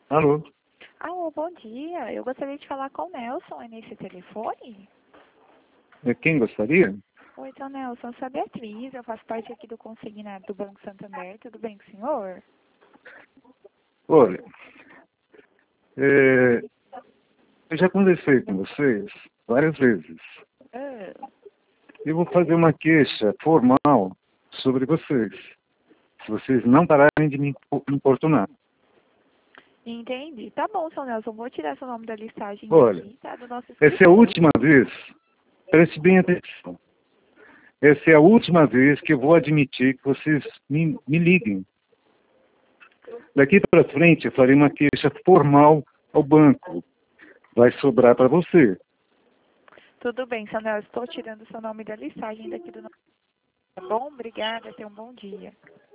Alô? Alô, bom dia. Eu gostaria de falar com o Nelson. É nesse telefone? Quem gostaria? Oi, seu Nelson. Eu sou a Beatriz. Eu faço parte aqui do consignado do Banco Santander. Tudo bem com o senhor? Olha, eu já conversei com vocês várias vezes. Ah, Eu vou fazer uma queixa formal sobre vocês, se vocês não pararem de me importunar. entendi. Tá bom, seu Nelson. Vou tirar seu nome da listagem Olha, aqui, tá? Do nosso essa é a escritório. última vez, preste bem atenção, essa é a última vez que eu vou admitir que vocês me liguem. Daqui para frente eu farei uma queixa formal ao banco. Vai sobrar para você. Tudo bem, seu Nelson. Estou tirando seu nome da listagem daqui do nosso... Tá bom? Obrigada. Tenha um bom dia.